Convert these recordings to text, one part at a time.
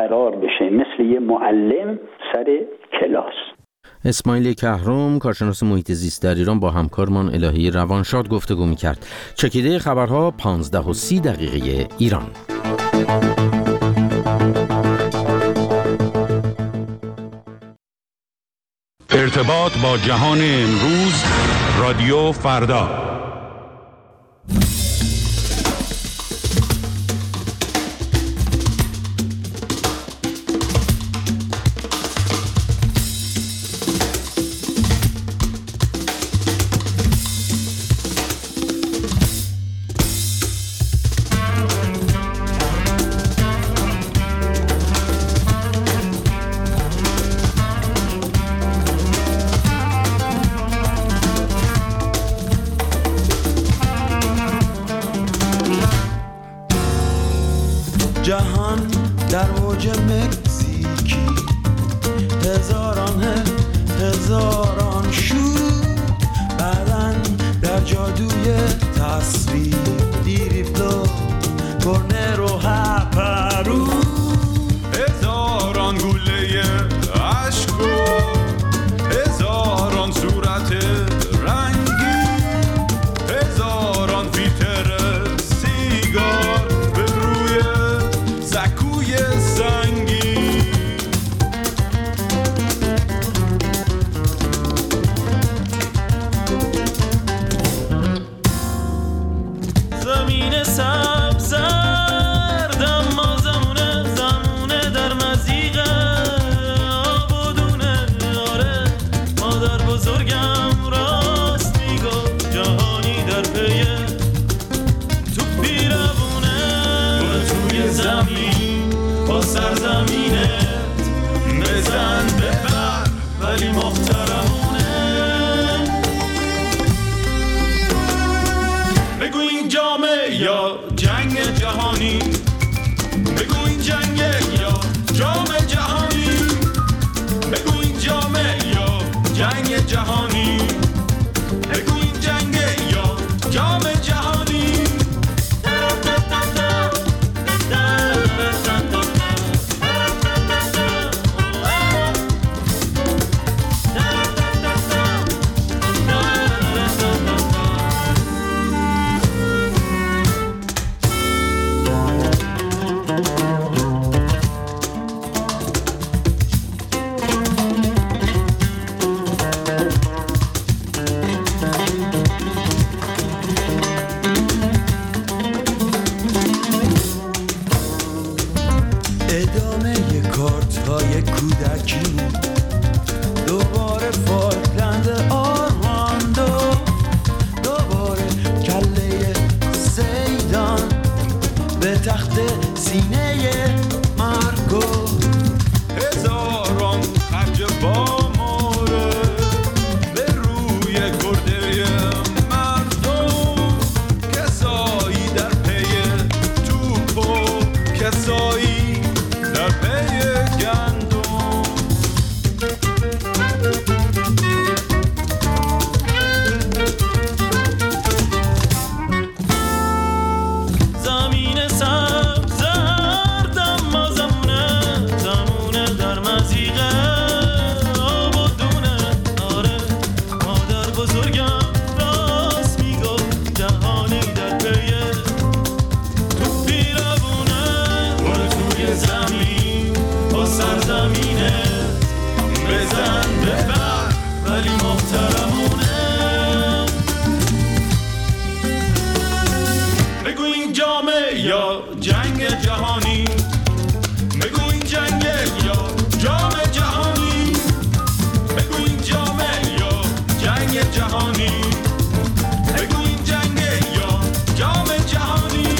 برقرار بشه، مثل یه معلم سر کلاس. اسماعیل کهرم، کارشناس محیط زیست در ایران، با همکارمان الهی روانشاد گفتگو می‌کرد. چکیده خبرها 15:30 ایران. ارتباط با جهان امروز، رادیو فردا. جهان در اوج مکزیکی، هزاران شور، بعدن در جادوی تصویر، دیریبلو کورنر و هپرو، هزاران گوله عشق و هزاران صورت رنگی، هزاران فیلتر سیگار به روی سکوی سنگی. زمین سبز زرد اما زمونه در مزیق آبادونه. آره مادر بزرگم راست میگفت، جهانی در پی تو پیرونه. برو توی زمین با سرزمینت بزن ببر، ولی محترمونه. بگو این جامه یا جنگ جهانی، بگو این جنگ یا جام جهانی، بگو این جامه یا جنگ جهانی، بگو این جنگ یا جام جهانی. ادامه کارت‌های کودکی، دوباره فالکلند آرماندو، دوباره کله سیدان به تخت سینه مارکو. هزاران خرج با ماره به روی گرده مردم، کسایی در پی توپ و کسایی در پی گندم. زمین سبز زرد اما زمونه در مزیق آبادونه. آره مادر بزرگم راست میگفت، جهانی در پی تو پیرونه. برو توی زمین با سرزمینت بزن ببر، ولی محترمونه. بگو این جامه یا جنگ جهانی، بگو این جنگ یا جام جهانی، بگو این جامه یا جنگ جهانی، بگو این جنگ یا جام جهانی.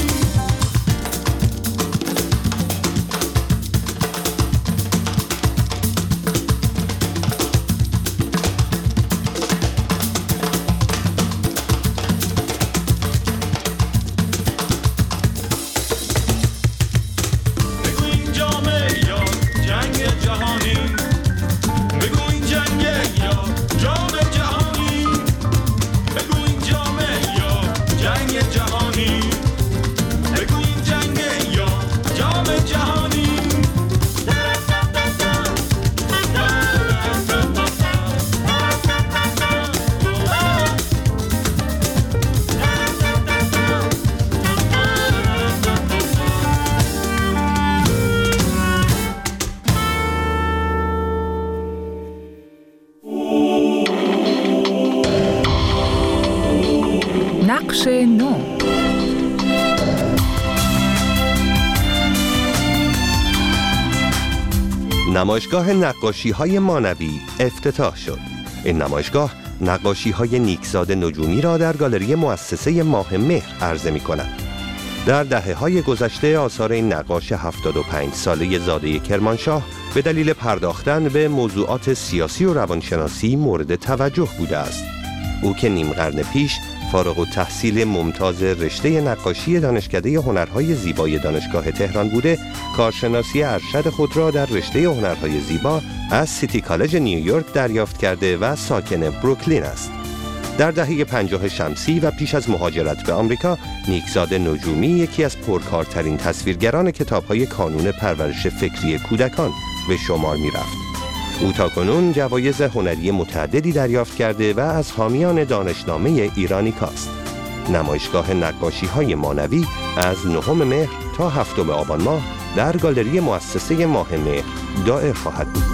بخش نو. نمایشگاه نقاشی‌های مانوی افتتاح شد. این نمایشگاه نقاشی‌های نیکزاد نجومی را در گالری مؤسسه ماه مهر عرضه می‌کند. در دهه‌های گذشته آثار این نقاش 75 ساله زاده کرمانشاه به دلیل پرداختن به موضوعات سیاسی و روانشناسی مورد توجه بوده است. او که نیم قرن پیش فارغ التحصیل ممتاز رشته نقاشی دانشکده هنرهای زیبای دانشگاه تهران بوده، کارشناسی ارشد خود را در رشته هنرهای زیبا از سیتی کالج نیویورک دریافت کرده و ساکن بروکلین است. در دهه 50 شمسی و پیش از مهاجرت به آمریکا، نیکزاد نجومی یکی از پرکارترین تصویرگران کتاب‌های کانون پرورش فکری کودکان به شمار می‌رفت. او تاکنون جوایز هنری متعددی دریافت کرده و از حامیان دانشنامه ایرانیکاست. نمایشگاه نقاشی‌های مانوی از 9 مهر تا 7 آبان ماه در گالری مؤسسه ماه مهر دائر خواهد بود.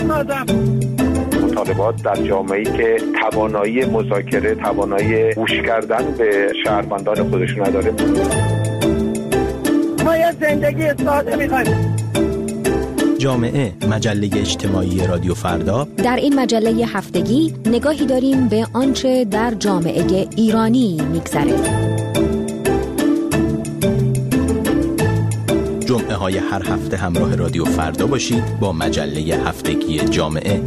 آدم. مطالبات در جامعه‌ای که توانایی مذاکره، توانایی گوش کردن به شهروندان خودشون نداره. ما یه زندگی ساده می‌خوایم. جامعه، مجله اجتماعی رادیو فردا. در این مجله هفتگی نگاهی داریم به آنچه در جامعه ایرانی می‌گذره. جمعه های هر هفته همراه رادیو فردا باشید با مجله هفتگی جامعه.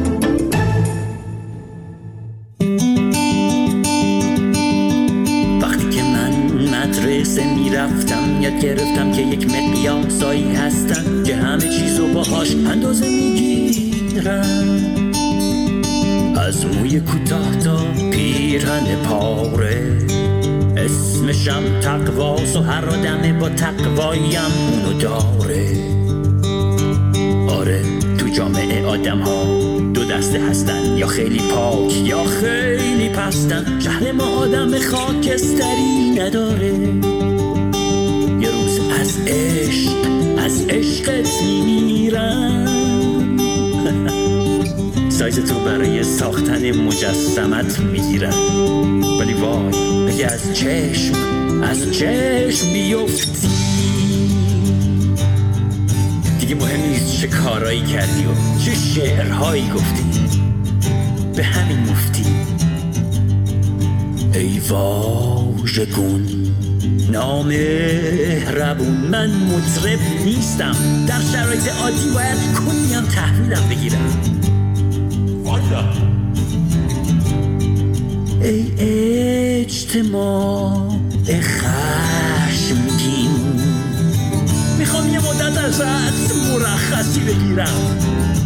وقتی که من مدرسه میرفتم یاد گرفتم که یک مقیاسایی هستن که همه چیزو باهاش اندازه میگیرن، از موی کوتاه تا پیرهن پاره. اسمشم تقواست و هر آدمه با تقوایم اونو داره. آره تو جامعه آدم ها دو دسته هستن، یا خیلی پاک یا خیلی پستن. شهر ما آدم خاکستری نداره. یه روز از عشقت میمیرن. سایز تو برای ساختن مجسمت میگیرن، ولی وای اگه از چشم بیفتی دیگه مهم نیست چه کارایی کردی و چه شعرهایی گفتی، به همین مفتی. ای واژگون نامهربون، من مطرب نیستم، در شرایط عادی باید کنیم تحویلم بگیرم. والا ای اجتماع خشمگین، میخوام یه مدت ازت مرخصی بگیرم.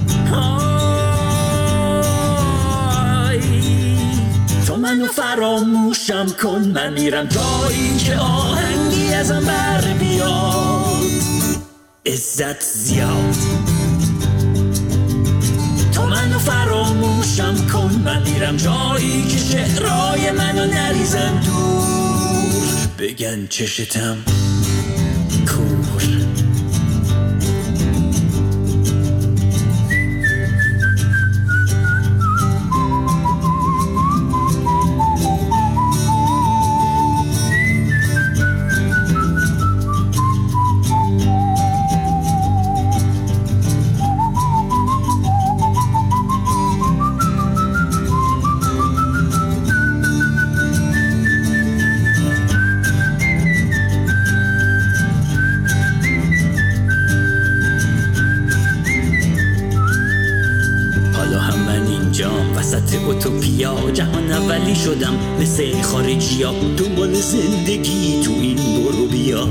تو منو فراموشم کن، من میرم جایی که آهنگی ازم بر بیاد. عزت زیاد تو منو فراموشم کن، من میرم جایی که شعرهای منو نریزن دور. بگن چشتم کور. اوتوپیا جهان اولی شدم، مثل خارجی ها دنبال زندگی تو این برو بیا.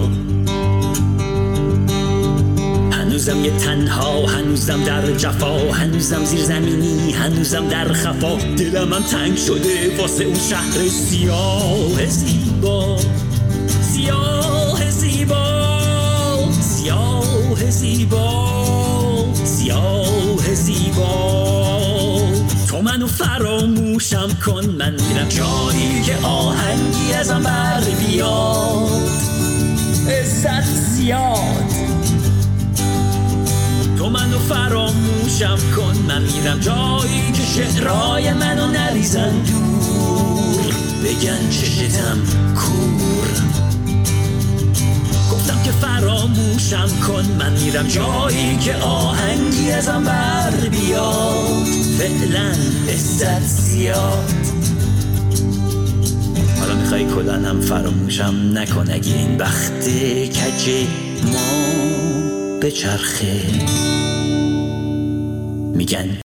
هنوزم یه تنها، هنوزم در جفا، هنوزم زیر زمینی، هنوزم در خفا. دلم هم تنگ شده واسه اون شهر سیاه زیبا، سیاه زیبا، سیاه زیبا، سیاه زیبا. تو منو فراموشم کن، من میرم جایی که آهنگی ازم بر بیاد. عزت زیاد تو منو فراموشم کن، من میرم جایی که شعرهای منو نریزن دور. بگن چشتم کور. گفتم که فراموشم کن، من میرم جایی که آهنگی ازم بر بیاد. فعلا عزت زیاد. حالا میخوای کلن هم فراموشم نکن، اگه این بخت کج ما به چرخه. میگن